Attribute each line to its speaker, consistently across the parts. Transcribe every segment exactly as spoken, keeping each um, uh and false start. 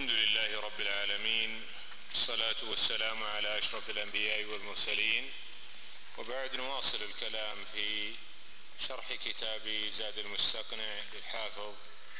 Speaker 1: الحمد لله رب العالمين، الصلاة والسلام على أشرف الأنبياء والمرسلين. وبعد نواصل الكلام في شرح كتاب زاد المستقنع للحافظ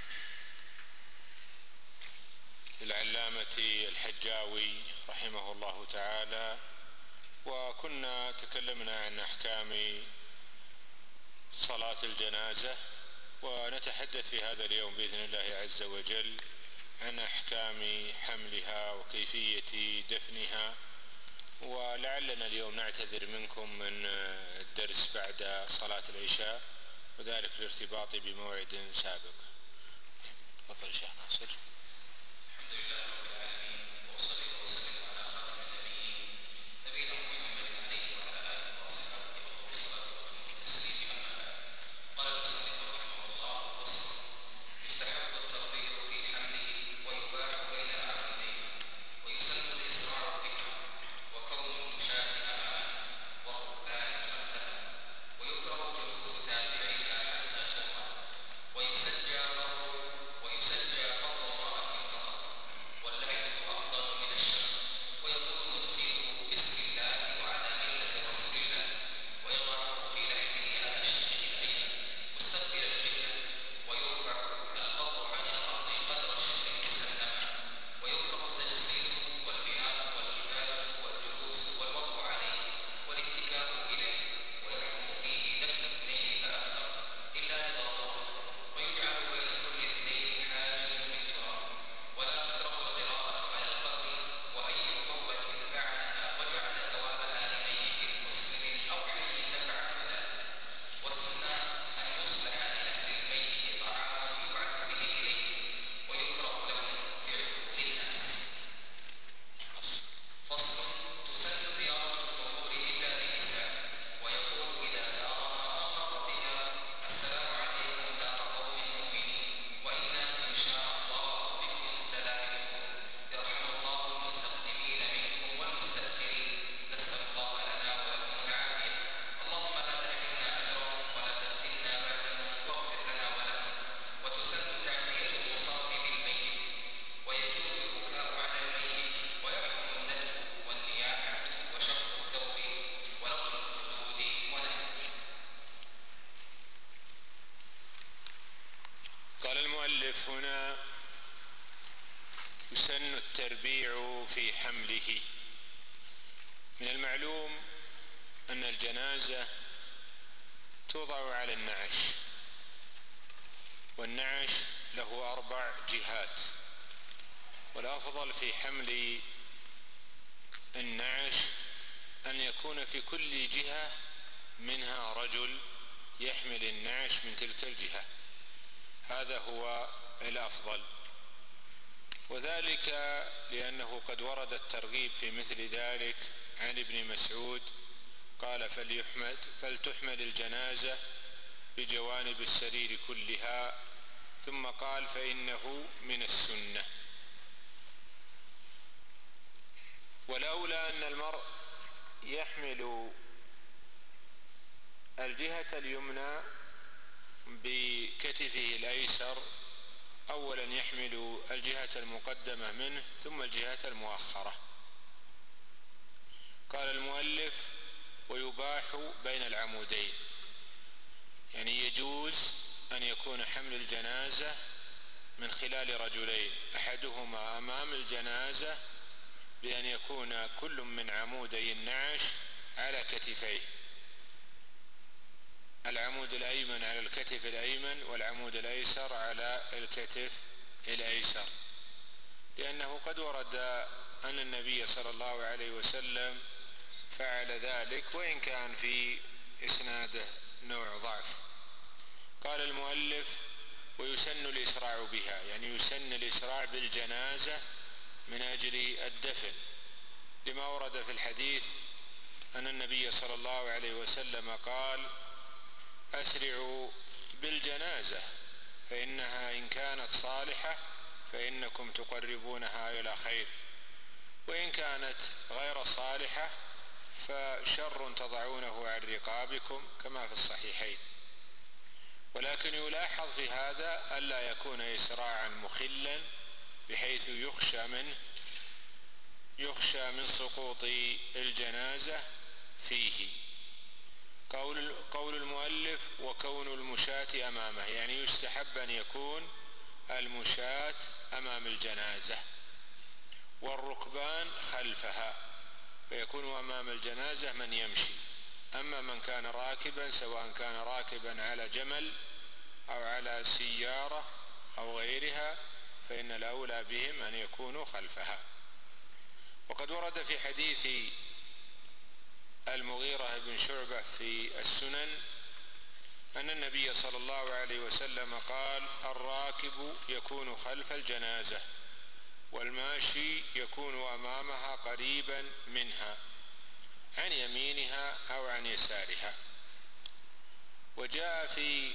Speaker 1: العلامة الحجاوي رحمه الله تعالى. وكنا تكلمنا عن أحكام صلاة الجنازة، ونتحدث في هذا اليوم بإذن الله عز وجل عن أحكام حملها وكيفية دفنها. ولعلنا اليوم نعتذر منكم من الدرس بعد صلاة العشاء، وذلك لارتباط بموعد سابق. تفضل شيخ ناصر.
Speaker 2: الحمد لله رب العالمين، وأصلي وأسلم على خاتم النبيين نبينا محمد عليه وعلى آله وأصحابه أفضل الصلاة وأتم التسليم. أما بعد، قال المصنف رحمه الله: فصل: يستحب الترغيب في حمله ويباح بين العاملين، ويسن الإسراع بها، وكون المشاة أمامه والركبان خلفه، ويكره جلوس تابعها حتى تؤمر، ويسجى قبر ويسجى قبر امرأة فقط، واللحد أفضل من الشق، ويقول مدخله بسم الله وعلى ملة رسول الله، ويضعه في لحده على شقه الأيمن مستقبل القبلة، ويرفع القبر عن الأرض قدر الشق مسلما، ويكره التجسيس والبناء والكتابة والجلوس والوضع عليه والاتكاء إليه، ويحرم فيه دفن اثنين فأكثر إلا لضرورة، ويجعل بين كل اثنين حاجز من تراب، ولا تكره القراءة على القبر، وأي قربة فعلها وجعل ثوابها لميت مسلم أو حي نفع بذلك. والسنة أن يصلح لأهل الميت طعام يبعث به إليه، ويكره لهم فعله للناس. فصل: تسن زيارة القبور إلا لنساء، ويقول إذا زارها أو مر بها: السلام عليكم دار قوم مؤمنين، وإنا إن شاء الله بكم للاحقون، يرحم الله المستقدمين منكم والمستأخرين، نسأل الله لنا ولكم العافية، اللهم لا تحرمنا أجرهم ولا تفتنا بعدهم، واغفر لنا ولهم. وتسن تعزية المصاب بالميت، ويجوز البكاء على الميت، ويحرم الندب والنياحة وشق الثوب ونقل الخدود ونحوه.
Speaker 1: قال المؤلف هنا: يسن التربيع في حمله. من المعلوم أن الجنازة توضع على النعش، والنعش له أربع جهات، والأفضل في حمل النعش أن يكون في كل جهة منها رجل يحمل النعش من تلك الجهة، هذا هو الأفضل. وذلك لأنه قد ورد الترغيب في مثل ذلك عن ابن مسعود قال: فليحمل فلتحمل الجنازة بجوانب السرير كلها، ثم قال: فإنه من السنة. ولولا أن المرء يحمل الجهة اليمنى بكتفه الأيسر، أولا يحمل الجهة المقدمة منه ثم الجهة المؤخرة. قال المؤلف: ويباح بين العمودين، يعني يجوز أن يكون حمل الجنازة من خلال رجلين، أحدهما أمام الجنازة بأن يكون كل من عمودي النعش على كتفيه، العمود الأيمن على الكتف الأيمن والعمود الأيسر على الكتف الأيسر، لأنه قد ورد أن النبي صلى الله عليه وسلم فعل ذلك، وإن كان في إسناده نوع ضعف. قال المؤلف: ويسن الإسراع بها، يعني يسن الإسراع بالجنازة من أجل الدفن، لما ورد في الحديث أن النبي صلى الله عليه وسلم قال: أسرعوا بالجنازة فإنها إن كانت صالحة فإنكم تقربونها إلى خير، وإن كانت غير صالحة فشر تضعونه عن رقابكم، كما في الصحيحين. ولكن يلاحظ في هذا ألا يكون إسراعا مخلا بحيث يخشى منه يخشى من سقوط الجنازة فيه. قول قول المؤلف وكون المشاة أمامه، يعني يستحب أن يكون المشاة أمام الجنازة والركبان خلفها، فيكون أمام الجنازة من يمشي. أما من كان راكبا، سواء كان راكبا على جمل أو على سيارة أو غيرها، فإن الأولى بهم أن يكونوا خلفها. وقد ورد في حديث المغيرة بن شعبة في السنن أن النبي صلى الله عليه وسلم قال: الراكب يكون خلف الجنازة والماشي يكون أمامها قريبا منها عن يمينها أو عن يسارها. وجاء في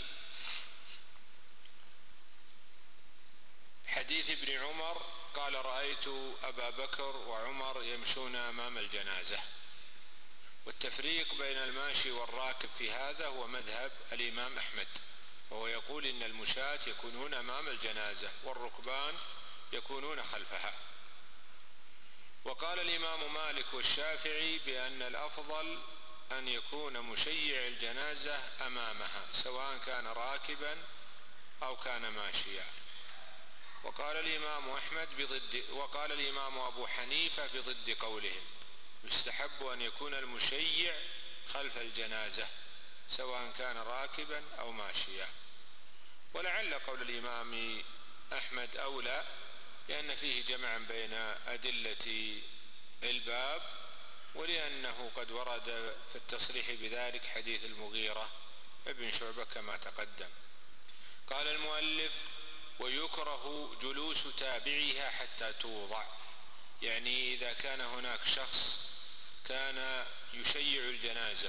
Speaker 1: حديث ابن عمر قال: رأيت أبا بكر وعمر يمشون أمام الجنازة. والتفريق بين الماشي والراكب في هذا هو مذهب الإمام أحمد، وهو يقول إن المشاة يكونون أمام الجنازة والركبان يكونون خلفها. وقال الإمام مالك والشافعي بأن الأفضل أن يكون مشيع الجنازة أمامها، سواء كان راكبا أو كان ماشيا. وقال الإمام أحمد بضد وقال الإمام أبو حنيفة بضد قولهم: يستحب أن يكون المشيع خلف الجنازة سواء كان راكبا أو ماشيا. ولعل قول الإمام أحمد أولى، لأن فيه جمعا بين أدلة الباب، ولأنه قد ورد في التصريح بذلك حديث المغيرة ابن شعبة كما تقدم. قال المؤلف: ويكره جلوس تابعها حتى توضع، يعني إذا كان هناك شخص كان يشيع الجنازة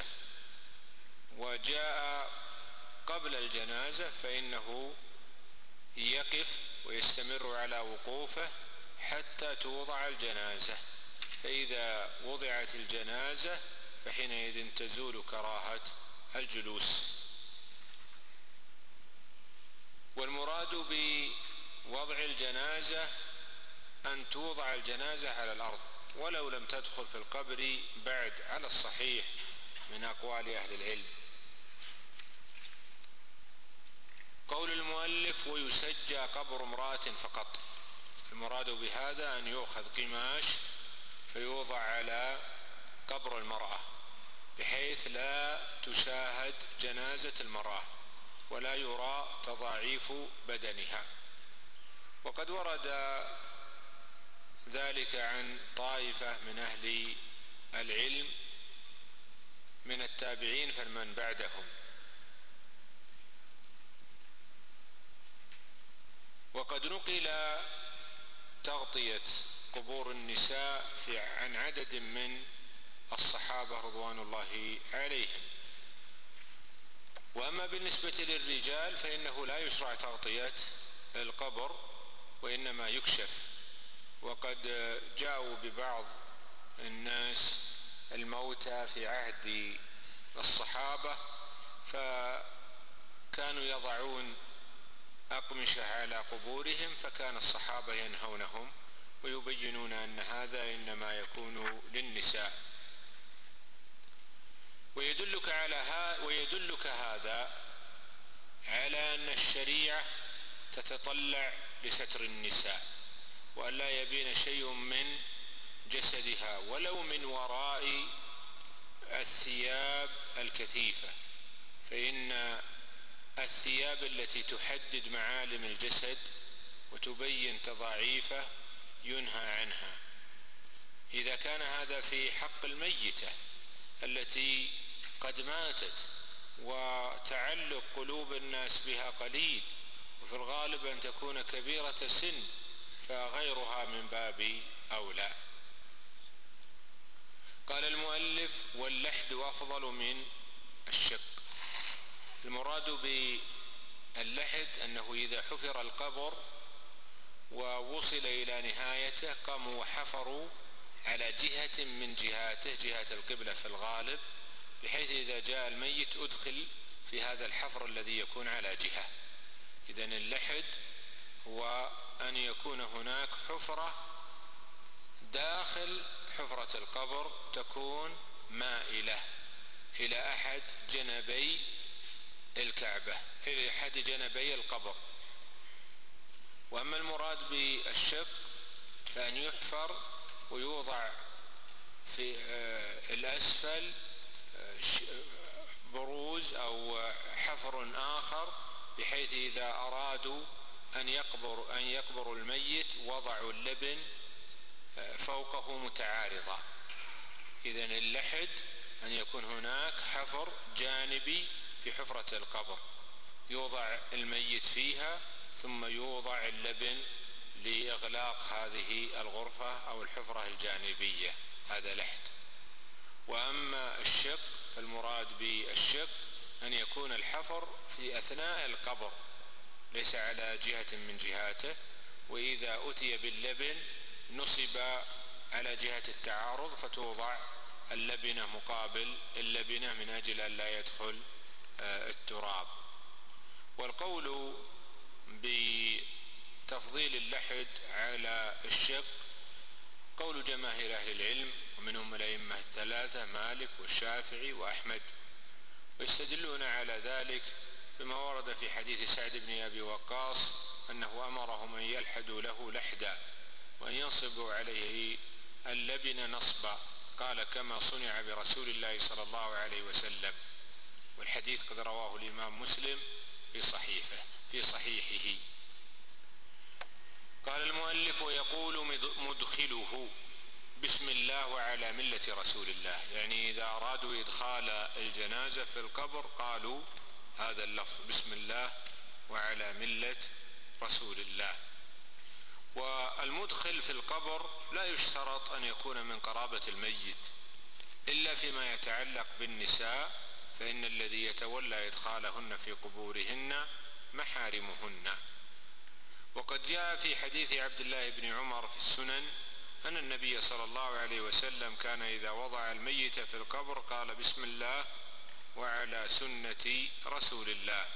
Speaker 1: وجاء قبل الجنازة فإنه يقف ويستمر على وقوفه حتى توضع الجنازة، فإذا وضعت الجنازة فحينئذ تزول كراهة الجلوس. والمراد بوضع الجنازة أن توضع الجنازة على الأرض ولو لم تدخل في القبر بعد، على الصحيح من أقوال أهل العلم. قول المؤلف: ويسجى قبر امرأة فقط، المراد بهذا أن يؤخذ قماش فيوضع على قبر المرأة بحيث لا تشاهد جنازة المرأة ولا يرى تضاعيف بدنها. وقد ورد ذلك عن طائفة من أهل العلم من التابعين فمن بعدهم. وقد نقل تغطية قبور النساء في عن عدد من الصحابة رضوان الله عليهم. وأما بالنسبة للرجال فإنه لا يشرع تغطية القبر وإنما يكشف. وقد جاءوا ببعض الناس الموتى في عهد الصحابة فكانوا يضعون أقمشة على قبورهم، فكان الصحابة ينهونهم ويبينون أن هذا إنما يكون للنساء. ويدلك على ها ويدلك هذا على أن الشريعة تتطلع لستر النساء وأن لا يبين شيء من جسدها ولو من وراء الثياب الكثيفة، فإن الثياب التي تحدد معالم الجسد وتبين تضاعيفه ينهى عنها. إذا كان هذا في حق الميتة التي قد ماتت وتعلق قلوب الناس بها قليل، وفي الغالب أن تكون كبيرة سن، فغيرها من باب أولى. قال المؤلف: واللحد أفضل من الشق. المراد باللحد أنه إذا حفر القبر ووصل إلى نهايته قاموا وحفروا على جهة من جهاته، جهة القبلة في الغالب، بحيث إذا جاء الميت أدخل في هذا الحفر الذي يكون على جهة. إذن اللحد هو أن أن يكون هناك حفرة داخل حفرة القبر تكون مائلة إلى أحد جنبي الكعبة، إلى أحد جنبي القبر. وأما المراد بالشق فأن يحفر ويوضع في الأسفل بروز أو حفر آخر، بحيث إذا أرادوا أن يقبر أن يقبروا الميت وضعوا اللبن فوقه متعارضة. إذن اللحد أن يكون هناك حفر جانبي في حفرة القبر يوضع الميت فيها، ثم يوضع اللبن لإغلاق هذه الغرفة أو الحفرة الجانبية، هذا لحد. وأما الشق فالمراد بالشق أن يكون الحفر في أثناء القبر ليس على جهة من جهاته، وإذا أتي باللبن نصب على جهة التعارض فتوضع اللبنة مقابل اللبنة من أجل أن لا يدخل التراب. والقول بتفضيل اللحد على الشق قول جماهير أهل العلم، ومنهم الأئمة الثلاثة مالك والشافعي وأحمد، ويستدلون على ذلك بما ورد في حديث سعد بن أبي وقاص أنه أمرهم أن يلحدوا له لحدا وأن ينصبوا عليه اللبن نصبا، قال كما صنع برسول الله صلى الله عليه وسلم. والحديث قد رواه الإمام مسلم في صحيحه في صحيحه. قال المؤلف ويقول مدخله بسم الله وعلى ملة رسول الله، يعني إذا أرادوا إدخال الجنازة في القبر قالوا هذا اللفظ بسم الله وعلى ملة رسول الله. والمدخل في القبر لا يشترط أن يكون من قرابة الميت إلا فيما يتعلق بالنساء، فإن الذي يتولى إدخالهن في قبورهن محارمهن. وقد جاء في حديث عبد الله بن عمر في السنن أن النبي صلى الله عليه وسلم كان إذا وضع الميت في القبر قال بسم الله وعلى سنة رسول الله.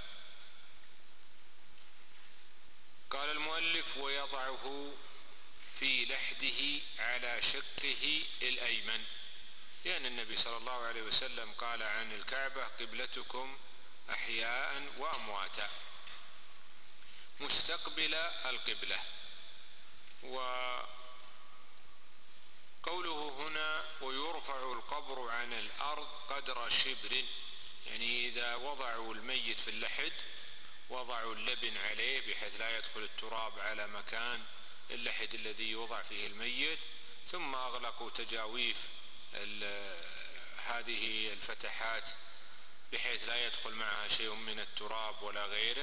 Speaker 1: قال المؤلف ويضعه في لحده على شقه الأيمن، لأن النبي صلى الله عليه وسلم قال عن الكعبة قبلتكم أحياء وأمواتا مستقبل القبلة. وقوله هنا ويرفع القبر عن الأرض قدر شبر، يعني إذا وضعوا الميت في اللحد وضعوا اللبن عليه بحيث لا يدخل التراب على مكان اللحد الذي يوضع فيه الميت، ثم أغلقوا تجاويف هذه الفتحات بحيث لا يدخل معها شيء من التراب ولا غيره،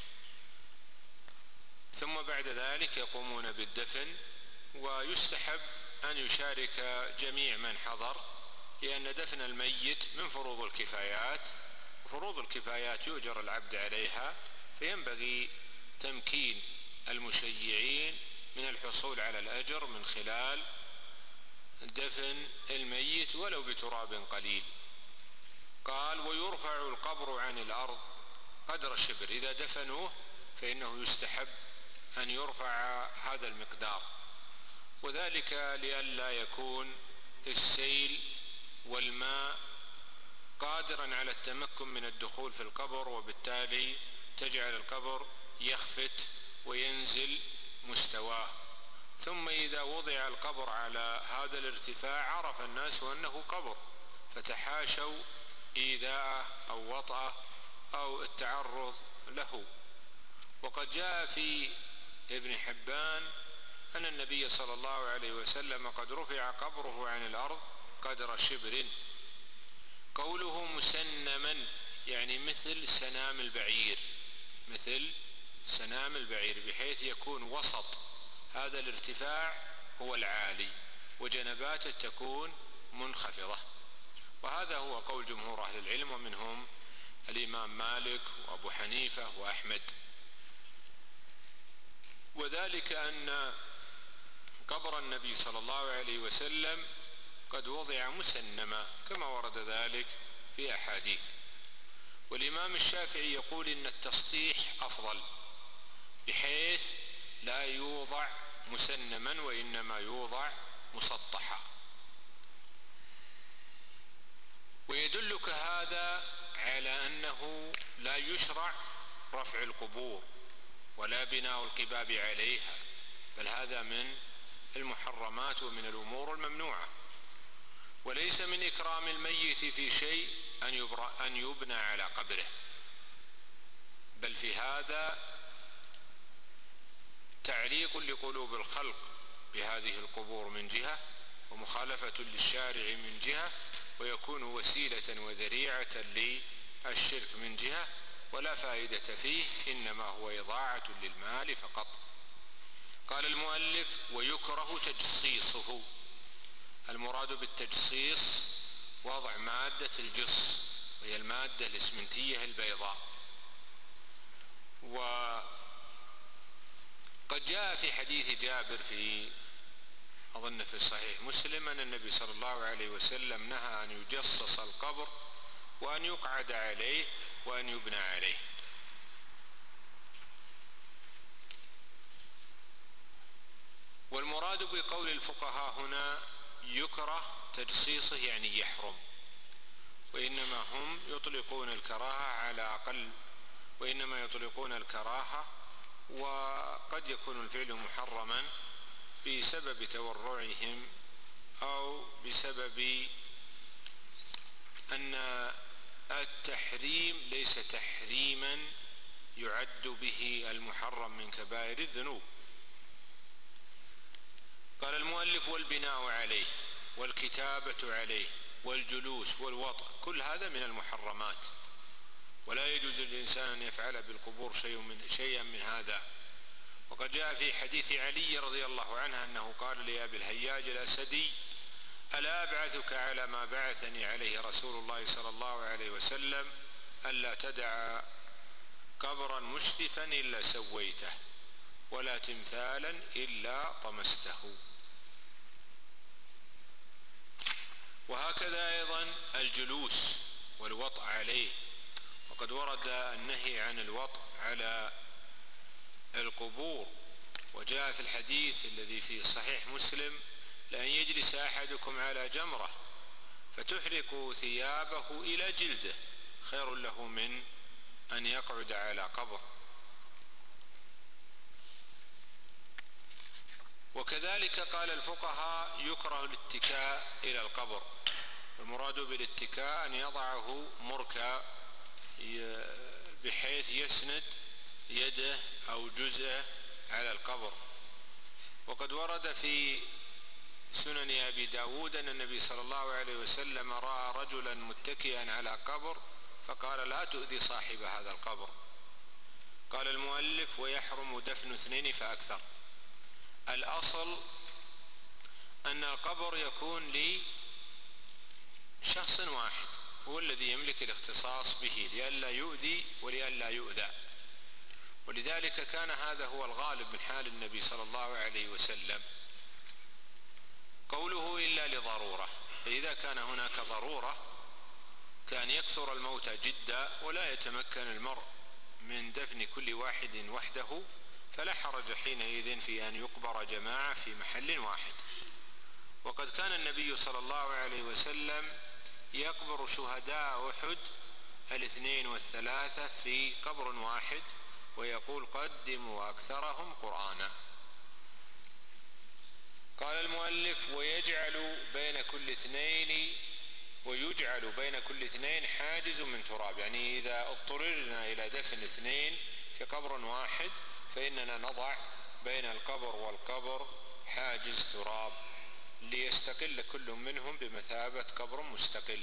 Speaker 1: ثم بعد ذلك يقومون بالدفن. ويستحب أن يشارك جميع من حضر، لأن دفن الميت من فروض الكفايات، وفروض الكفايات يؤجر العبد عليها، فينبغي تمكين المشيعين من الحصول على الأجر من خلال دفن الميت ولو بتراب قليل. قال ويرفع القبر عن الأرض قدر شبر، إذا دفنوه فإنه يستحب أن يرفع هذا المقدار، وذلك لئلا يكون السيل والماء قادرا على التمكن من الدخول في القبر، وبالتالي تجعل القبر يخفت وينزل مستواه. ثم إذا وضع القبر على هذا الارتفاع عرف الناس أنه قبر فتحاشوا إيذاءه أو وطأه أو التعرض له. وقد جاء في ابن حبان أن النبي صلى الله عليه وسلم قد رفع قبره عن الأرض قدر شبر. قوله مسنما يعني مثل سنام البعير، مثل سنام البعير، بحيث يكون وسط هذا الارتفاع هو العالي وجنباته تكون منخفضة. وهذا هو قول جمهور أهل العلم، ومنهم الإمام مالك وأبو حنيفة وأحمد. وذلك أن قبر النبي صلى الله عليه وسلم قد وضع مسنما كما ورد ذلك في أحاديث. والإمام الشافعي يقول إن التسطيح أفضل، بحيث لا يوضع مسنما وإنما يوضع مسطحا. ويدلك هذا على أنه لا يشرع رفع القبور ولا بناء القباب عليها، بل هذا من المحرمات ومن الأمور الممنوعة. وليس من إكرام الميت في شيء أن يبنى على قبره، بل في هذا تعليق لقلوب الخلق بهذه القبور من جهة، ومخالفة للشارع من جهة، ويكون وسيلة وذريعة للشرك من جهة، ولا فائدة فيه، إنما هو إضاعة للمال فقط. قال المؤلف: ويكره تجصيصه. المراد بالتجصيص وضع مادة الجص، وهي المادة الإسمنتية البيضاء. وقد جاء في حديث جابر في أظن في صحيح مسلم أن النبي صلى الله عليه وسلم نهى أن يجصص القبر وأن يقعد عليه وأن يبنى عليه. والمراد بقول الفقهاء هنا يكره تجصيصه يعني يحرم، وإنما هم يطلقون الكراهة على أقل، وإنما يطلقون الكراهة، وقد يكون الفعل محرما بسبب تورعهم أو بسبب أن التحريم ليس تحريما يعد به المحرم من كبائر الذنوب. قال المؤلف: والبناء عليه والكتابة عليه والجلوس والوطء، كل هذا من المحرمات، ولا يجوز للإنسان أن يفعل بالقبور شيء من شيئا من هذا. وقد جاء في حديث علي رضي الله عنه أنه قال لأبي الهياج الأسدي: ألا أبعثك على ما بعثني عليه رسول الله صلى الله عليه وسلم، ألا تدع قبرا مشرفا إلا سويته، ولا تمثالا إلا طمسته. وهكذا أيضا الجلوس والوطء عليه، وقد ورد النهي عن الوطء على القبور، وجاء في الحديث الذي في صحيح مسلم: لأن يجلس أحدكم على جمرة فتحرق ثيابه إلى جلده خير له من أن يقعد على قبر. وكذلك قال الفقهاء يكره الاتكاء إلى القبر. المراد بالاتكاء أن يضعه مركا بحيث يسند يده أو جزءه على القبر. وقد ورد في سنن أبي داود أن النبي صلى الله عليه وسلم رأى رجلا متكئا على قبر فقال: لا تؤذي صاحب هذا القبر. قال المؤلف: ويحرم دفن اثنين فأكثر. الأصل أن القبر يكون لشخص واحد، هو الذي يملك الاختصاص به لئلا يؤذي ولئلا يؤذى، ولذلك كان هذا هو الغالب من حال النبي صلى الله عليه وسلم. قوله إلا لضرورة، فإذا كان هناك ضرورة كان يكثر الموتى جدا ولا يتمكن المرء من دفن كل واحد وحده، فلا حرج حينئذ في أن يقبر جماعة في محل واحد. وقد كان النبي صلى الله عليه وسلم يقبر شهداء أحد الاثنين والثلاثة في قبر واحد، ويقول: قدموا أكثرهم قرآنا. قال المؤلف: ويجعل بين كل اثنين ويجعل بين كل اثنين حاجز من تراب، يعني إذا اضطررنا إلى دفن اثنين في قبر واحد فإننا نضع بين القبر والقبر حاجز تراب ليستقل كل منهم بمثابة قبر مستقل.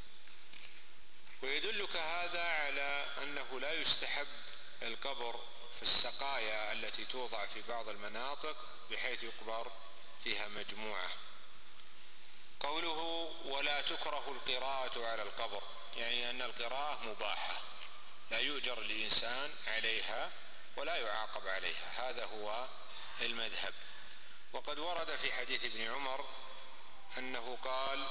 Speaker 1: ويدلك هذا على أنه لا يستحب القبر في السقايا التي توضع في بعض المناطق بحيث يقبر فيها مجموعة. قوله: ولا تكره القراءة على القبر، يعني أن القراءة مباحة لا يؤجر الإنسان عليها ولا يعاقب عليها، هذا هو المذهب. وقد ورد في حديث ابن عمر أنه قال: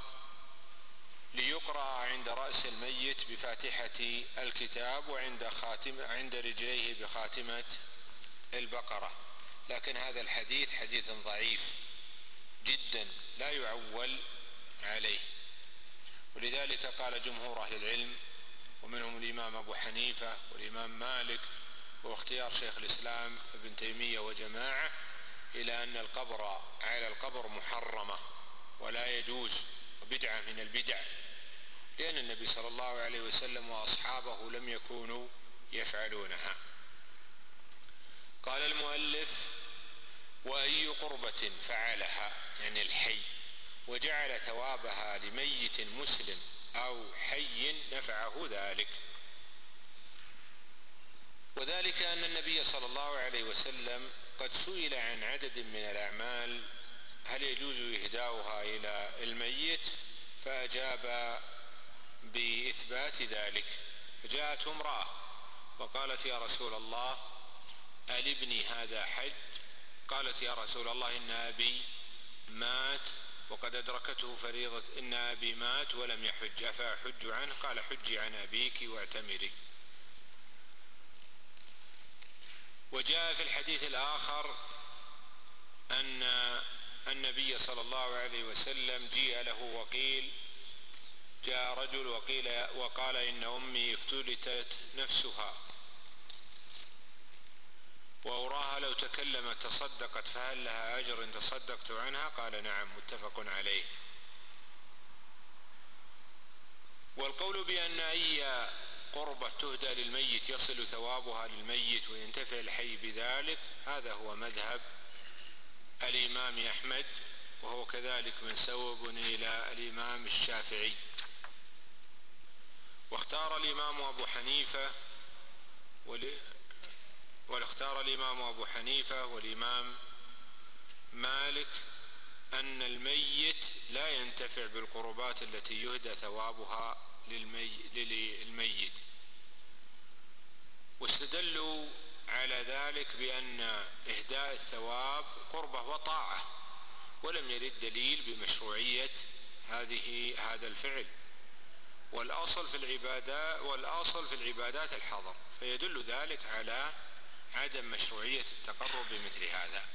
Speaker 1: ليقرأ عند رأس الميت بفاتحة الكتاب وعند خاتم عند رجليه بخاتمة البقرة. لكن هذا الحديث حديث ضعيف جدا لا يعول عليه، ولذلك قال جمهور أهل العلم ومنهم الإمام أبو حنيفة والإمام مالك واختيار شيخ الإسلام ابن تيمية وجماعة إلى أن القبر على القبر محرمة ولا يجوز وبدعة من البدع، لأن النبي صلى الله عليه وسلم وأصحابه لم يكونوا يفعلونها. قال المؤلف: وأي قربة فعلها يعني الحي وجعل ثوابها لميت مسلم أو حي نفعه ذلك. وذلك أن النبي صلى الله عليه وسلم قد سئل عن عدد من الأعمال هل يجوز إهداؤها إلى الميت، فأجاب بإثبات ذلك. فجاءته امرأة وقالت: يا رسول الله ألابني هذا حج؟ قالت: يا رسول الله إن أبي مات وقد أدركته فريضة، إن أبي مات ولم يحج أفأحج عنه؟ قال: حجي عن أبيك واعتمري. وجاء في الحديث الآخر أن النبي صلى الله عليه وسلم جيء له وقيل جاء رجل وقيل وقال: إن أمي افتلتت نفسها وأراها لو تكلمت تصدقت فهل لها أجر إن تصدقت عنها؟ قال: نعم، متفق عليه. والقول بأن أي قربة تهدى للميت يصل ثوابها للميت وينتفع الحي بذلك، هذا هو مذهب الإمام أحمد، وهو كذلك منسوب إلى الإمام الشافعي. واختار الإمام أبو حنيفة واختار الإمام أبو حنيفة والإمام مالك أن الميت لا ينتفع بالقربات التي يهدى ثوابها للميت، واستدلوا على ذلك بأن إهداء الثواب قربة وطاعة، ولم يرد دليل بمشروعية هذه هذا الفعل، والأصل في العبادات والأصل في العبادات الحظر، فيدل ذلك على عدم مشروعية التقرب بمثل هذا.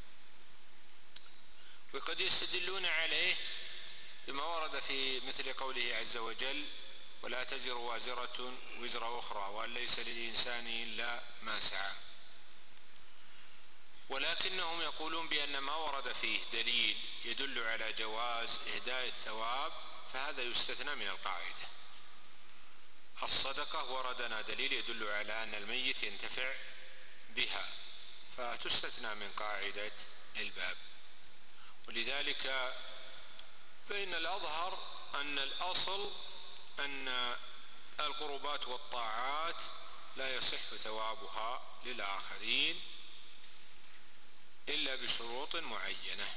Speaker 1: وقد يستدلون عليه بما ورد في مثل قوله عز وجل: ولا تزر وازرة وزر أخرى وأن ليس للإنسان إلا ما سعى. ولكنهم يقولون بأن ما ورد فيه دليل يدل على جواز إهداء الثواب فهذا يستثنى من القاعدة. الصدقة وردنا دليل يدل على أن الميت ينتفع بها فتستثنى من قاعدة الباب. ولذلك فإن الأظهر أن الأصل أن القربات والطاعات لا يصح ثوابها للآخرين إلا بشروط معينة.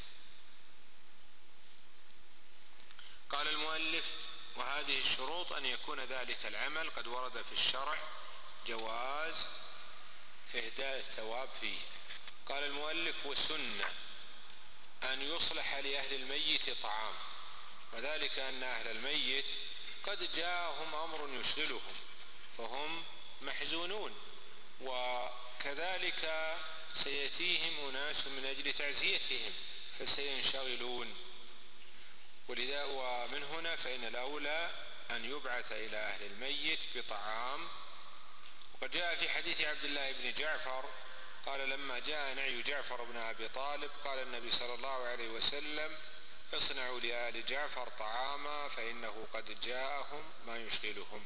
Speaker 1: قال المؤلف: وهذه الشروط أن يكون ذلك العمل قد ورد في الشرع جواز إهداء الثواب فيه. قال المؤلف: والسنة أن يصلح لأهل الميت طعام، وذلك أن أهل الميت قد جاءهم أمر يشغلهم فهم محزونون، وكذلك سيأتيهم أناس من أجل تعزيتهم فسينشغلون، ولذا ومن هنا فإن الأولى أن يبعث إلى أهل الميت بطعام. وقد جاء في حديث عبد الله بن جعفر قال: لما جاء نعي جعفر بن أبي طالب قال النبي صلى الله عليه وسلم: اصنعوا لآل جعفر طعاما فإنه قد جاءهم ما يشغلهم.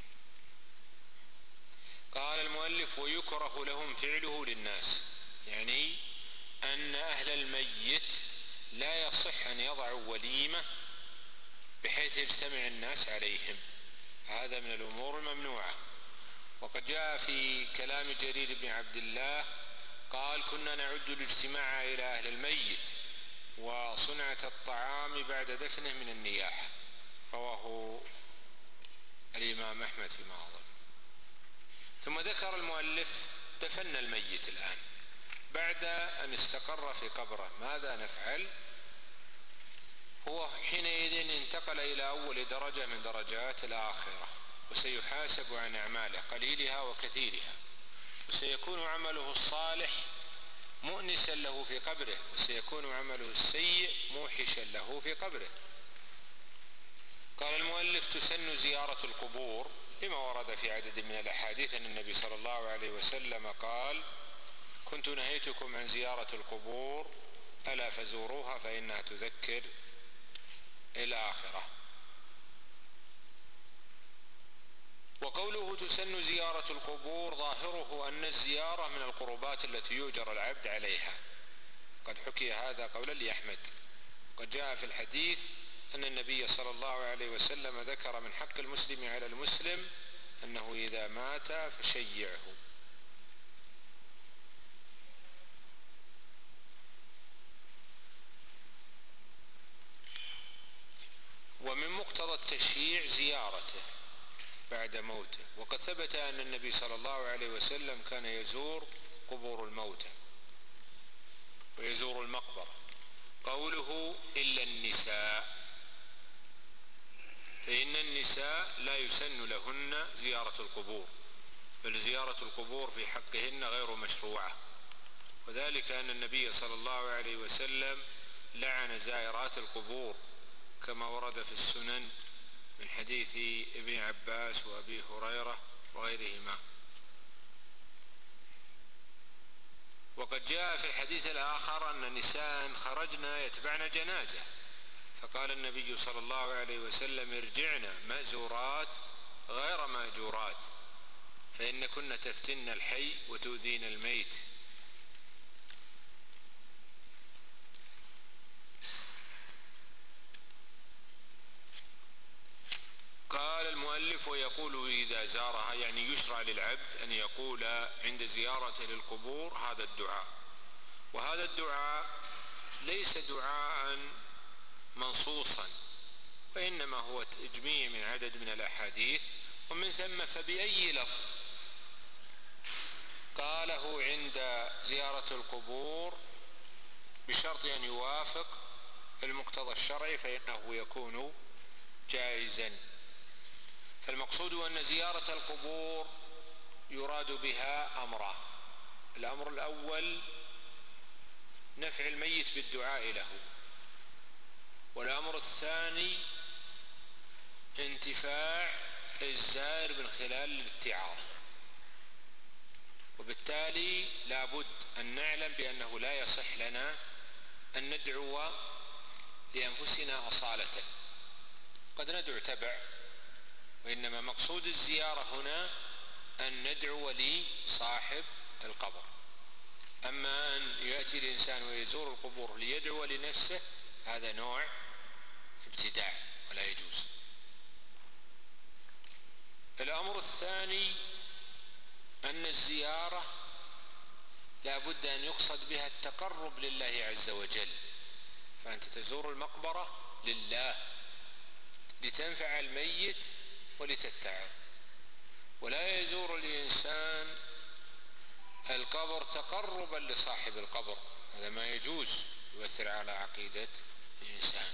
Speaker 1: قال المؤلف: ويكره لهم فعله للناس، يعني أن أهل الميت لا يصح أن يضعوا وليمة بحيث يجتمع الناس عليهم، هذا من الأمور الممنوعة. وقد جاء في كلام جرير بن عبد الله قال: كنا نعد الاجتماع إلى أهل الميت وصنعة الطعام بعد دفنه من النياحة، رواه الإمام أحمد فيما أظن. ثم ذكر المؤلف: دفن الميت الآن بعد أن استقر في قبره ماذا نفعل؟ هو حينئذ انتقل إلى أول درجة من درجات الآخرة، وسيحاسب عن أعماله قليلها وكثيرها، وسيكون عمله الصالح مؤنسا له في قبره، وسيكون عمله السيء موحشا له في قبره. قال المؤلف: تسن زيارة القبور لما ورد في عدد من الأحاديث أن النبي صلى الله عليه وسلم قال: كنت نهيتكم عن زيارة القبور ألا فزوروها فإنها تذكر الآخرة. وقوله تسن زيارة القبور ظاهره أن الزيارة من القربات التي يؤجر العبد عليها، قد حكي هذا قولا لأحمد. قد جاء في الحديث أن النبي صلى الله عليه وسلم ذكر من حق المسلم على المسلم أنه إذا مات فشيعه. ومن مقتضى التشييع زيارته بعد موته، وقد ثبت أن النبي صلى الله عليه وسلم كان يزور قبور الموتى ويزور المقبرة. قوله إلا النساء، فإن النساء لا يسن لهن زيارة القبور، بل زيارة القبور في حقهن غير مشروعة، وذلك أن النبي صلى الله عليه وسلم لعن زائرات القبور كما ورد في السنن من حديث ابن عباس وأبي هريرة وغيرهما. وقد جاء في الحديث الآخر أن نساء خرجنا يتبعن جنازة، فقال النبي صلى الله عليه وسلم: ارجعنا مأزورات غير مأجورات، فإن كن تفتن الحي وتؤذين الميت. قال المؤلف: ويقول إذا زارها، يعني يشرع للعبد أن يقول عند زيارته للقبور هذا الدعاء، وهذا الدعاء ليس دعاء منصوصا، وإنما هو تجميع من عدد من الأحاديث، ومن ثم فبأي لفظ قاله عند زيارة القبور بشرط أن يوافق المقتضى الشرعي فإنه يكون جائزا. فالمقصود أن زيارة القبور يراد بها أمران: الأمر الأول نفع الميت بالدعاء له، والأمر الثاني انتفاع الزائر من خلال الاتعاظ. وبالتالي لا بد أن نعلم بأنه لا يصح لنا أن ندعو لأنفسنا أصالة، قد ندعو تبع، وإنما مقصود الزيارة هنا أن ندعو لصاحب القبر. أما أن يأتي الإنسان ويزور القبور ليدعو لنفسه هذا نوع ابتداع ولا يجوز. الأمر الثاني أن الزيارة لا بد أن يقصد بها التقرب لله عز وجل، فأنت تزور المقبرة لله لتنفع الميت ولتتعظ، ولا يزور الإنسان القبر تقربا لصاحب القبر، هذا ما يجوز، يؤثر على عقيدة الإنسان.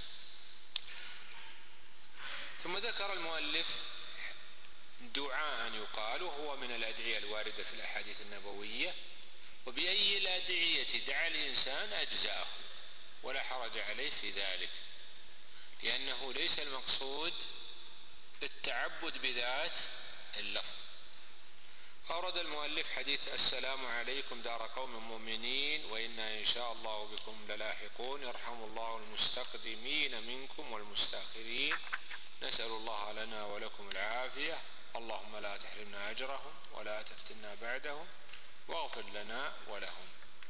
Speaker 1: ثم ذكر المؤلف دعاء يقال، وهو من الأدعية الواردة في الأحاديث النبوية، وبأي الأدعية دعا الإنسان أجزأه ولا حرج عليه في ذلك، لأنه ليس المقصود التعبد بذات اللفظ. أورد المؤلف حديث: السلام عليكم دار قوم مؤمنين وإنا إن شاء الله بكم للاحقون، يرحم الله المستقدمين منكم والمستأخرين، نسأل الله لنا ولكم العافية، اللهم لا تحرمنا أجرهم ولا تفتنا بعدهم واغفر لنا ولهم.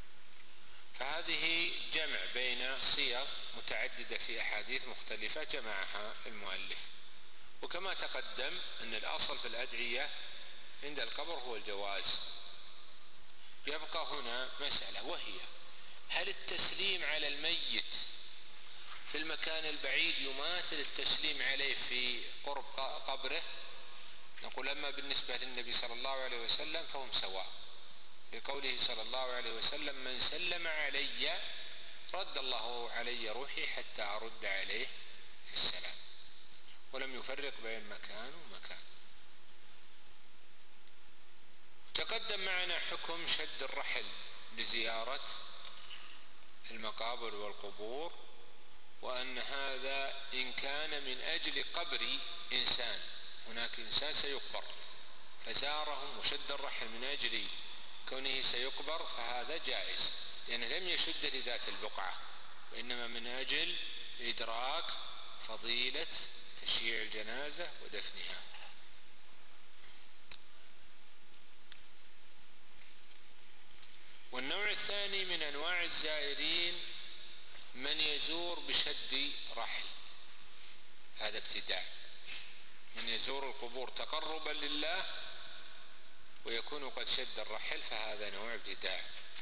Speaker 1: فهذه جمع بين صيغ متعددة في أحاديث مختلفة جمعها المؤلف. وكما تقدم أن الأصل في الأدعية عند القبر هو الجواز. يبقى هنا مسألة، وهي: هل التسليم على الميت في المكان البعيد يماثل التسليم عليه في قرب قبره؟ نقول: أما بالنسبة للنبي صلى الله عليه وسلم فهم سواء، لقوله صلى الله عليه وسلم: من سلم علي رد الله علي روحي حتى أرد عليه السلام، ولم يفرق بين مكان ومكان. تقدم معنا حكم شد الرحل لزيارة المقابر والقبور، وأن هذا إن كان من أجل قبر إنسان، هناك إنسان سيقبر فزارهم وشد الرحل من أجل كونه سيقبر فهذا جائز، لأنه لم يشد لذات البقعة وإنما من أجل إدراك فضيلة تشييع الجنازة ودفنها. والنوع الثاني من أنواع الزائرين من يزور بشد رحل، هذا ابتداع، من يزور القبور تقربا لله ويكون قد شد الرحل فهذا نوع ابتداع،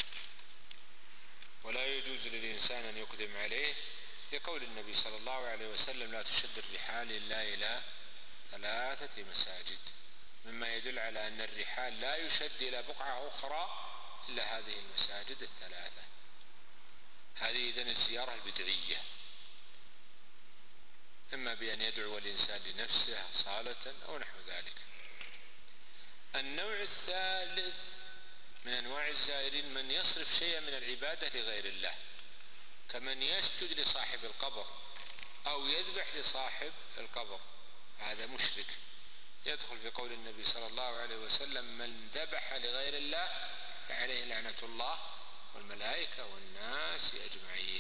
Speaker 1: ولا يجوز للإنسان أن يقدم عليه لقول النبي صلى الله عليه وسلم لا تشد الرحال إلا إلى ثلاثة مساجد، مما يدل على أن الرحال لا يشد إلى بقعة أخرى إلا هذه المساجد الثلاثة. هذه إذن الزيارة البدعية، إما بأن يدعو الإنسان لنفسه صالة أو نحو ذلك. النوع الثالث من أنواع الزائرين من يصرف شيئا من العبادة لغير الله، كمن يسجد لصاحب القبر أو يذبح لصاحب القبر، هذا مشرك، يدخل في قول النبي صلى الله عليه وسلم من ذبح لغير الله فعليه لعنة الله والملائكة والناس أجمعين.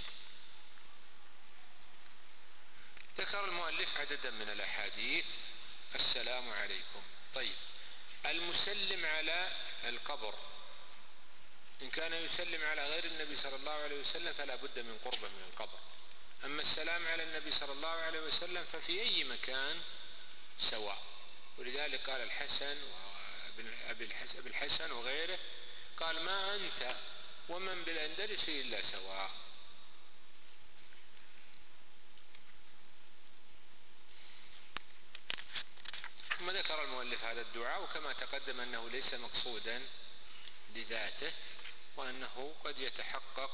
Speaker 1: ذكر المؤلف عددا من الأحاديث. السلام عليكم. طيب، المسلم على القبر إن كان يسلم على غير النبي صلى الله عليه وسلم فلا بد من قربه من القبر، أما السلام على النبي صلى الله عليه وسلم ففي أي مكان سواء، ولذلك قال الحسن وأبي الحسن وغيره قال ما أنت ومن بالأندلس إلا سواء. ثم ذكر المؤلف هذا الدعاء، وكما تقدم أنه ليس مقصودا لذاته، وأنه قد يتحقق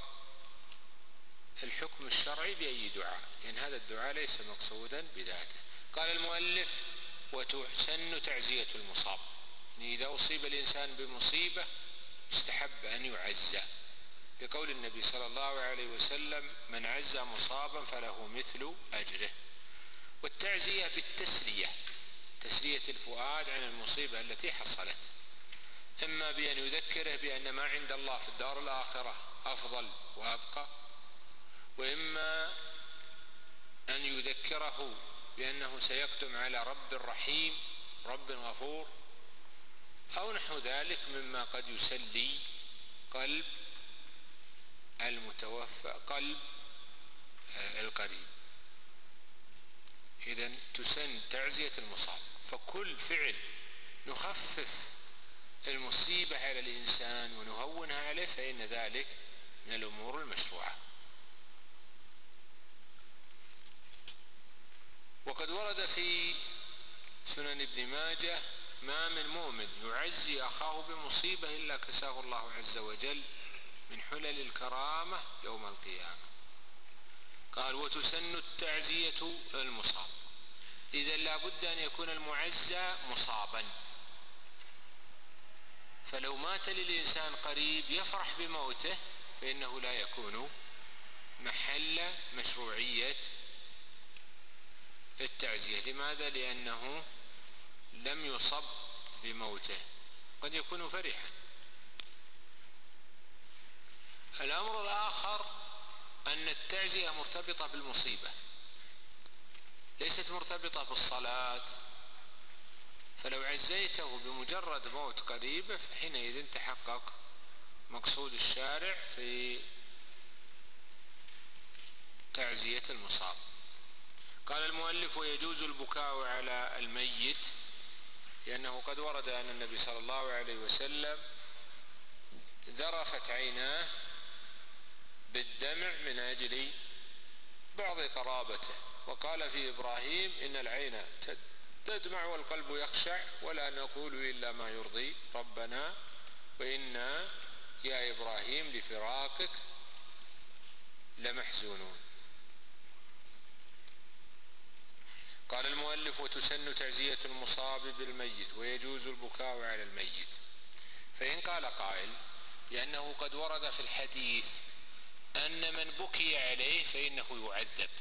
Speaker 1: الحكم الشرعي بأي دعاء، لأن هذا الدعاء ليس مقصودا بذاته. قال المؤلف وتحسن تعزية المصاب، يعني إذا أصيب الإنسان بمصيبة استحب أن يعزى، لقول النبي صلى الله عليه وسلم من عزى مصابا فله مثل أجره. والتعزية بالتسلية، تسلية الفؤاد عن المصيبة التي حصلت، إما بأن يذكره بأن ما عند الله في الدار الآخرة أفضل وأبقى، وإما أن يذكره بأنه سيقدم على رب رحيم رب غفور أو نحو ذلك مما قد يسلي قلب المتوفى قلب القريب. إذن تسن تعزية المصاب، فكل فعل نخفف المصيبة على الإنسان ونهونها عليه فإن ذلك من الأمور المشروعة. وقد ورد في سنن ابن ماجه ما من مؤمن يعزي أخاه بمصيبة إلا كساه الله عز وجل من حلل الكرامة يوم القيامة. قال وتسن التعزية المصاب، إذا لا بد أن يكون المعزى مصابا، فلو مات للإنسان قريب يفرح بموته فإنه لا يكون محل مشروعية التعزية. لماذا؟ لأنه لم يصب بموته، قد يكون فرحا. الأمر الآخر أن التعزية مرتبطة بالمصيبة، ليست مرتبطة بالصلاة، فلو عزيته بمجرد موت قريبه فحينئذ تحقق مقصود الشارع في تعزية المصاب. قال المؤلف ويجوز البكاء على الميت، لأنه قد ورد أن النبي صلى الله عليه وسلم ذرفت عيناه بالدمع من أجل بعض قرابته، وقال في إبراهيم إن العين تدمع والقلب يخشع ولا نقول إلا ما يرضي ربنا وإنا يا إبراهيم لفراقك لمحزونون. قال المؤلف وتسن تعزية المصاب بالميت ويجوز البكاء على الميت. فإن قال قائل لأنه قد ورد في الحديث أن من بكي عليه فإنه يعذب.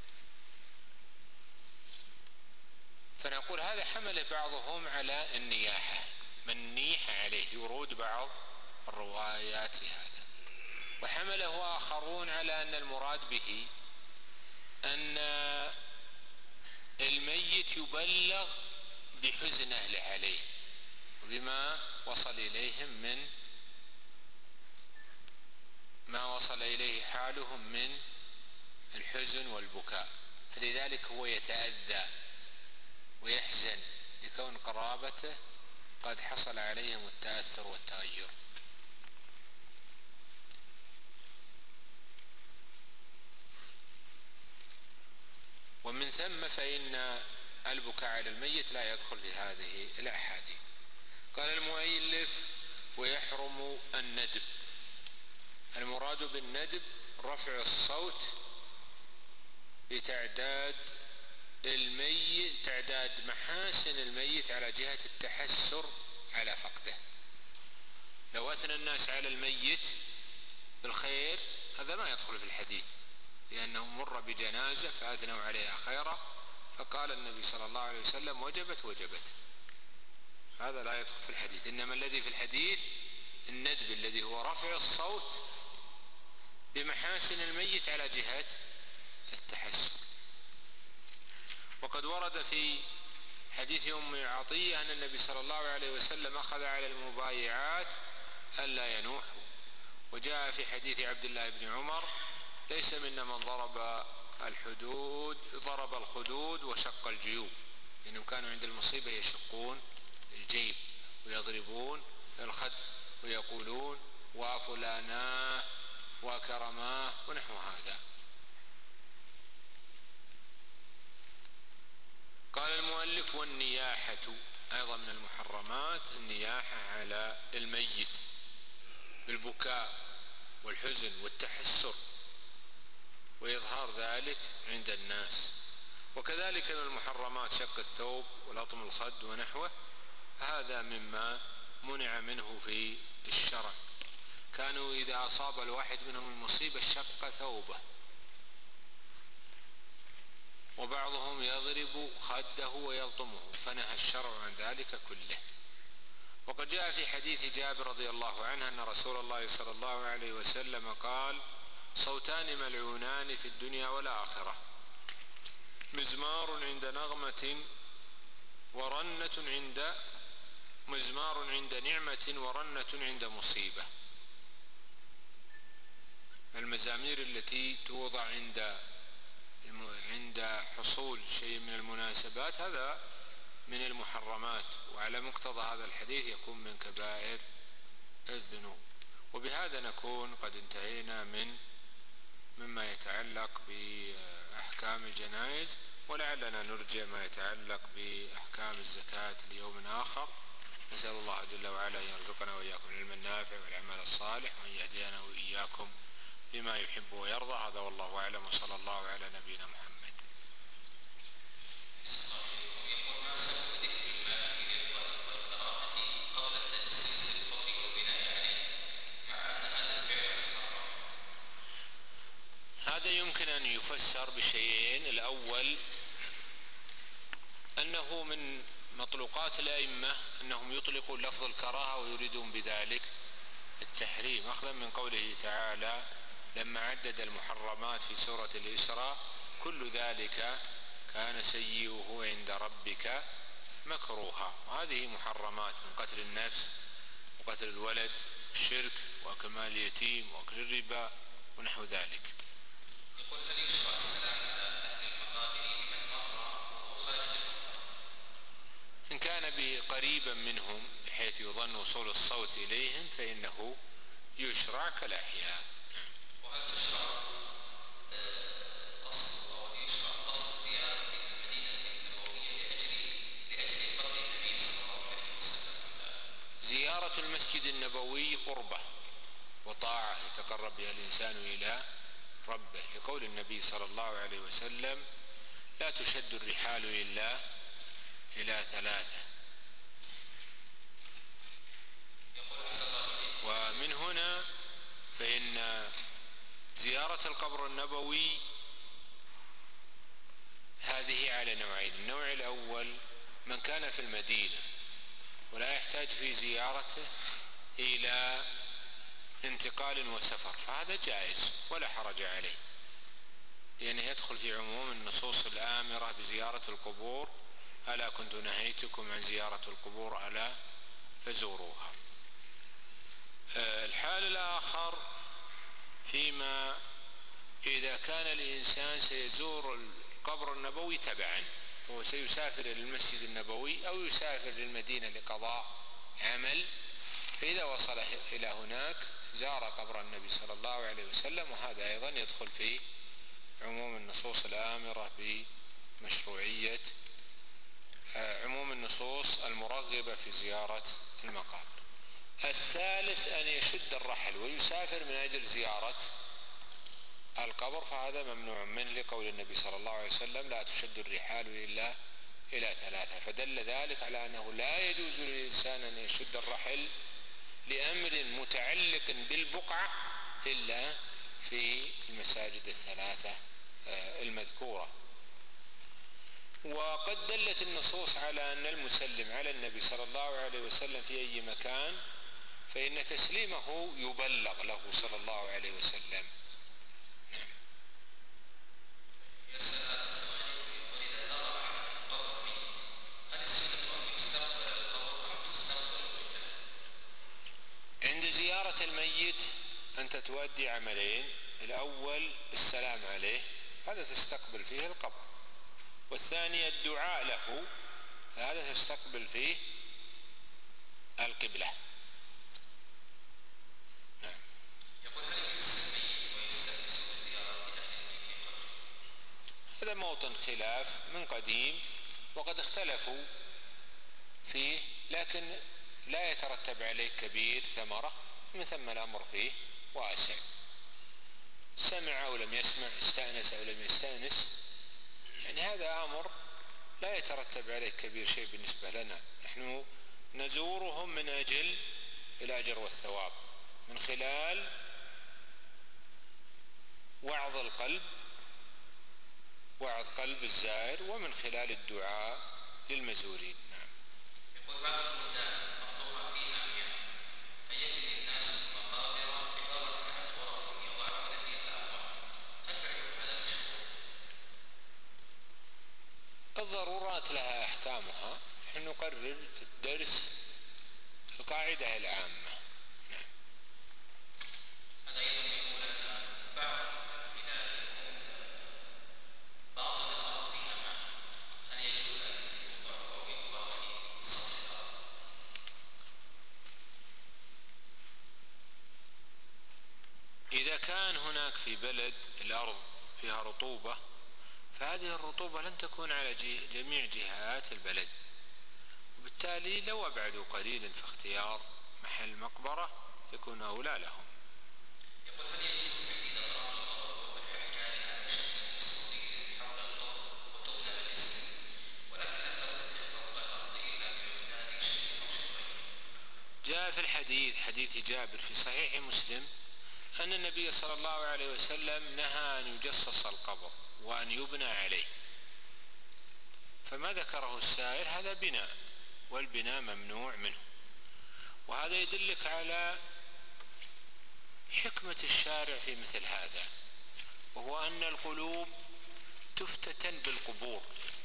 Speaker 1: فنقول هذا حمل بعضهم على النياحة، من نيح عليه، ورود بعض الروايات في هذا. وحمله آخرون على أن المراد به أن الميت يبلغ بحزن أهله عليه وبما وصل إليهم من ما وصل إليه حالهم من الحزن والبكاء، فلذلك هو يتأذى ويحزن لكون قرابته قد حصل عليهم التأثر والتغير. ومن ثم فإن البكاء على الميت لا يدخل في هذه الأحاديث. قال المؤلف: ويحرم الندب. المراد بالندب رفع الصوت بتعداد الميت، تعداد محاسن الميت على جهة التحسر على فقده. لو أثنى الناس على الميت بالخير هذا ما يدخل في الحديث، لأنه مر بجنازة فأثنوا عليها خيرا فقال النبي صلى الله عليه وسلم: وجبت وجبت. هذا لا يدخل في الحديث. إنما الذي في الحديث الندب الذي هو رفع الصوت بمحاسن الميت على جهة التحسن. وقد ورد في حديث أم عطية أن النبي صلى الله عليه وسلم أخذ على المبايعات ألا ينوحوا. وجاء في حديث عبد الله بن عمر: ليس منا من ضرب الحدود ضرب الخدود وشق الجيوب، لأنهم كانوا عند المصيبة يشقون الجيب ويضربون الخد ويقولون وفلاناه وكرماه ونحو هذا. قال المؤلف: والنياحة أيضا من المحرمات، النياحة على الميت بالبكاء والحزن والتحسر وإظهار ذلك عند الناس. وكذلك من المحرمات شق الثوب ولطم الخد ونحوه، هذا مما منع منه في الشرع. كانوا إذا أصاب الواحد منهم المصيبة شق ثوبه، وبعضهم يضرب خده ويلطمه، فنهى الشرع عن ذلك كله. وقد جاء في حديث جابر رضي الله عنه أن رسول الله صلى الله عليه وسلم قال: صوتان ملعونان في الدنيا والآخرة، مزمار عند نغمة ورنة عند مزمار عند نعمة ورنة عند مصيبة. المزامير التي توضع عند عند حصول شيء من المناسبات هذا من المحرمات، وعلى مقتضى هذا الحديث يكون من كبائر الذنوب. وبهذا نكون قد انتهينا من مما يتعلق بأحكام الجنائز، ولعلنا نرجع ما يتعلق بأحكام الزكاة ليوم آخر. نسأل الله جل وعلا أن يرزقنا وإياكم العلم النافع والعمل الصالح، وأن يهدينا وإياكم بما يحب ويرضى. هذا والله أعلم، وصلى الله على نبينا محمد.
Speaker 2: يقول: ما سبب ذكر المال في الرفض والكراهة قبل تأسيس الفضل والبناء عليه، مع أن هذا الفعل محرم؟
Speaker 1: هذا يمكن أن يفسر بشيئين. الأول أنه من مطلوقات الأئمة أنهم يطلقوا لفظ الكراهة ويريدون بذلك التحريم، أخذا من قوله تعالى لما عدد المحرمات في سورة الإسراء: كل ذلك كان سيئه عند ربك مكروها. وهذه محرمات من قتل النفس وقتل الولد، الشرك وأكل مال اليتيم وأكل الربا ونحو ذلك.
Speaker 2: يقول: هل يشرع السلام على أهل المقابر لمن مر وهو خارج المقبرة؟
Speaker 1: إن كان قريبا منهم بحيث يظن وصول الصوت إليهم فإنه يشرع كالأحياء.
Speaker 2: وهل تشرع قصد أو يشرع قصد زيارة المدينة النبوية لأجل لأجل قبر النبي صلى الله عليه وسلم؟
Speaker 1: زيارة المسجد النبوي قربة وطاعة يتقرب بها الإنسان إلى ربه، لقول النبي صلى الله عليه وسلم: لا تشد الرحال إلا إلى ثلاثة. ومن هنا فإن زيارة القبر النبوي هذه على نوعين. النوع الأول من كان في المدينة ولا يحتاج في زيارته إلى انتقال وسفر، فهذا جائز ولا حرج عليه، لأنه يدخل في عموم النصوص الآمرة بزيارة القبور: ألا كنت نهيتكم عن زيارة القبور ألا فزوروها. الحال الآخر فيما إذا كان الإنسان سيزور القبر النبوي تبعا، هو سيسافر إلى المسجد النبوي أو يسافر للمدينة لقضاء عمل، فإذا وصل إلى هناك زار قبر النبي صلى الله عليه وسلم، وهذا أيضا يدخل في عموم النصوص الآمرة بمشروعية عموم النصوص المرغبة في زيارة المقابر. الثالث أن يشد الرحل ويسافر من أجل زيارة القبر، فهذا ممنوع منه لقول النبي صلى الله عليه وسلم: لا تشد الرحال إلا إلى ثلاثة. فدل ذلك على أنه لا يجوز للإنسان أن يشد الرحل لأمر متعلق بالبقعة إلا في المساجد الثلاثة المذكورة. وقد دلت النصوص على أن المسلم على النبي صلى الله عليه وسلم في أي مكان فإن تسليمه يبلغ له صلى الله عليه وسلم. نعم. عند زيارة الميت أنت تؤدي عملين: الأول السلام عليه، هذا تستقبل فيه القبر، والثاني الدعاء له، فهذا تستقبل فيه القبلة. نعم.
Speaker 2: يقول: هل يمس الميت ويستأنس بزيارة أهله في قبره؟
Speaker 1: هذا موطن خلاف من قديم وقد اختلفوا فيه، لكن لا يترتب عليه كبير ثمرة، من ثم الأمر فيه واسع. سمع أو لم يسمع، استأنس أو لم يستأنس، يعني هذا أمر لا يترتب عليه كبير شيء بالنسبة لنا. نحن نزورهم من أجل الأجر والثواب، من خلال وعظ القلب، وعظ قلب الزائر، ومن خلال الدعاء للمزورين. نعم.
Speaker 2: يقول: بعض البلدان مقطوعة فيها مياه، فيجري الناس المقابر عبارة عن غرف يضعون فيها الأموات، هل فعلهم هذا مشروع؟
Speaker 1: الضرورات لها أحكامها، نحن نقرر في الدرس القاعدة العامة. نعم.
Speaker 2: هذا أيضا يقول أن بعض البلاد يكون باطن الأرض فيها ماء، هل يجوز أن يوضع أو يقبر في سطح الأرض؟
Speaker 1: إذا كان هناك في بلد الأرض فيها رطوبة، فهذه الرطوبة لن تكون على جميع جهات البلد، وبالتالي لو أبعدوا قليلا في اختيار محل مقبرة يكون أولى لهم.
Speaker 2: يقول: هل يجوز تحديد أطراف القبر بوضع أحجار على شكل مستطيل حول القبر وتبنى بالاسم، ولكن لا ترتفع فوق الأرض إلا بمقدار شبر أو شبرين؟
Speaker 1: جاء في الحديث حديث جابر في صحيح مسلم أن النبي صلى الله عليه وسلم نهى أن يجصص القبر وأن يبنى عليه، فما ذكره السائل هذا بناء، والبناء ممنوع منه. وهذا يدلك على حكمة الشارع في مثل هذا، وهو أن القلوب تفتتن بالقبور،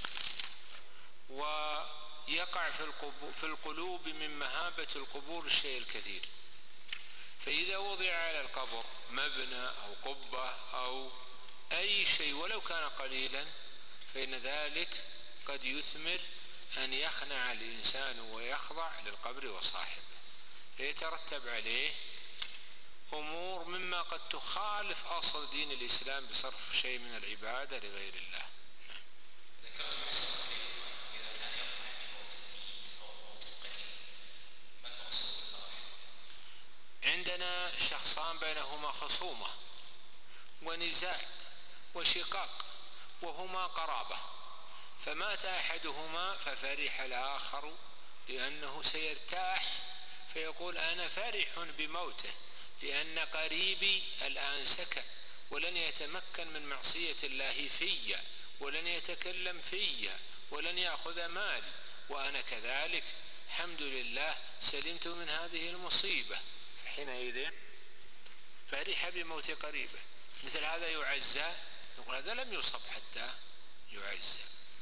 Speaker 1: ويقع في القلوب من مهابة القبور الشيء الكثير، فإذا وضع على القبر مبنى أو قبة أو أي شيء ولو كان قليلا، فإن ذلك قد يثمر أن يخنع الإنسان ويخضع للقبر وصاحبه، فيترتب عليه أمور مما قد تخالف أصل دين الإسلام بصرف شيء من العبادة لغير الله.
Speaker 2: ذكرت مسألة إذا كان يفرح بموت الميت أو موت القريب، ما المقصود بالفرح؟
Speaker 1: عندنا شخصان بينهما خصومة ونزاع وشقاق وهما قرابة، فمات أحدهما ففرح الآخر لأنه سيرتاح، فيقول: أنا فرح بموته لأن قريبي الآن سكن ولن يتمكن من معصية الله في، ولن يتكلم في، ولن يأخذ مالي، وأنا كذلك الحمد لله سلمت من هذه المصيبة. حينئذ فرح بموت قريبه. مثل هذا يعزى، يقول هذا لم يصب حتى يعزى.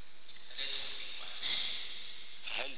Speaker 1: هل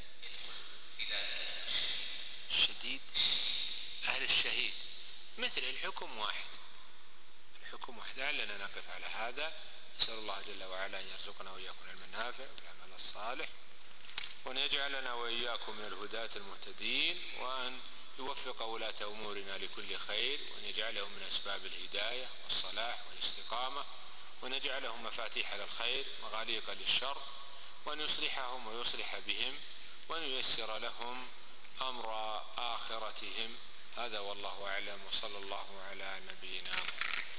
Speaker 1: الشديد أهل الشهيد مثل الحكم واحد، الحكم واحد. لعلنا نقف على هذا. نسأل الله جل وعلا أن يرزقنا وإياكم العلم النافع والعمل الصالح، وأن يجعلنا وإياكم من الهداة المهتدين، وأن يوفق ولاة أمورنا لكل خير، وأن يجعلهم من أسباب الهداية والصلاح والاستقامة، وأن يجعلهم مفاتيح للخير مغاليق للشر، وأن يصلحهم ويصلح بهم، وأن ييسر لهم أمر آخرتهم. هذا والله أعلم، وصلى الله على نبينا محمد.